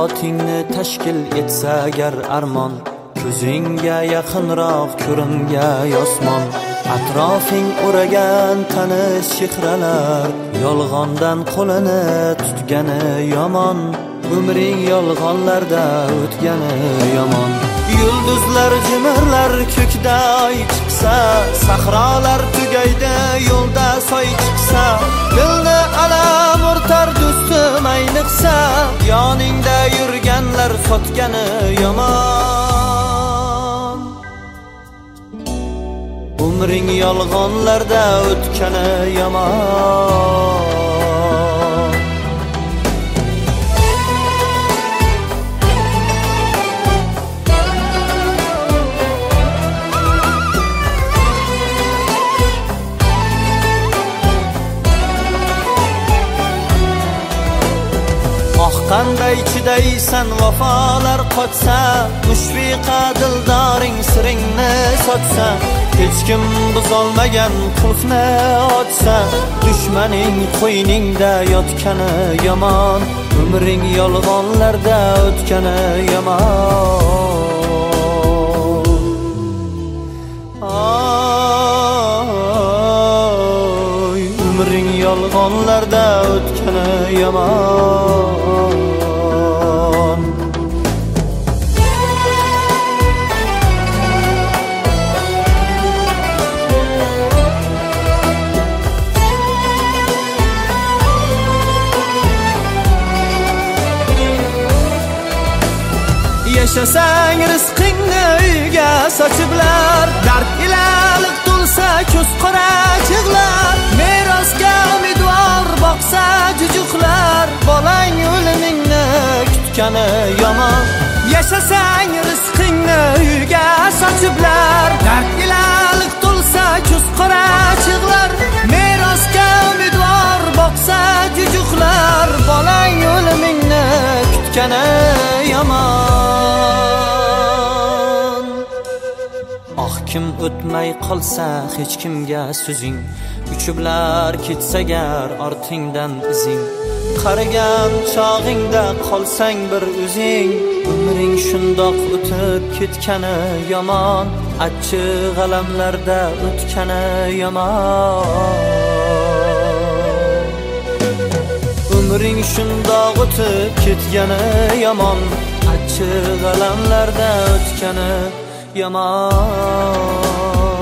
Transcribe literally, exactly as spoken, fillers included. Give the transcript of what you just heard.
hayotingni tashkil etsa agar armon, ko'zingga yaqinroq ko'ringay osmon. Atrofing o'ragan tanish chehralar, yolg'ondan qo'lini tutgani yomon. Umring yolg'onlarda o'tgani yomon. Yulduzlar jimirlar ko'kda oy chiqsa, sahrolar tugaydi yo'lda soy chiqsa. Dilni alam o'rtar do'stim ayniqsa, yoningda yurganlar sotgani yomon. Umring yolg'onlarda o'tgani yomon. Oh qanday chidaysan vafolar qochsa, mushfiqa dildoring siringni sotsa. Hech kim buzolmagan qulfni ochsa, dushmaning qo'yningda yotgani yomon. Umring yolg'onlarda o'tgani yomon. Ay, umring yolg'onlarda o'tgani yomon. Yashasang rizqingni uyga sochiblar, dard ila liq to'lsa ko'z qora chig'lar. Merosga umidvor boqsa jujuqlar, bolang o'limingni kutgani yomon. Yashasang rizqingni uyga sochiblar, dard ila liq to'lsa ko'z qora chig'lar. Merosga umidvor boqsa jujuqlar, bolang o'limingni kutgani yomon. Oh kim o'tmay qolsa hech kimga so'zing, uchiblar ketsagar ortingdan izing. Qarigan chog'ingda qolsang bir o'zing, umring shundoq o'tib ketgani yomon. Achchiq g'alamlarda o'tgani yomon. Umring shundoq o'tib ketgani yomon. Achchiq g'alamlarda o'tgani yomon.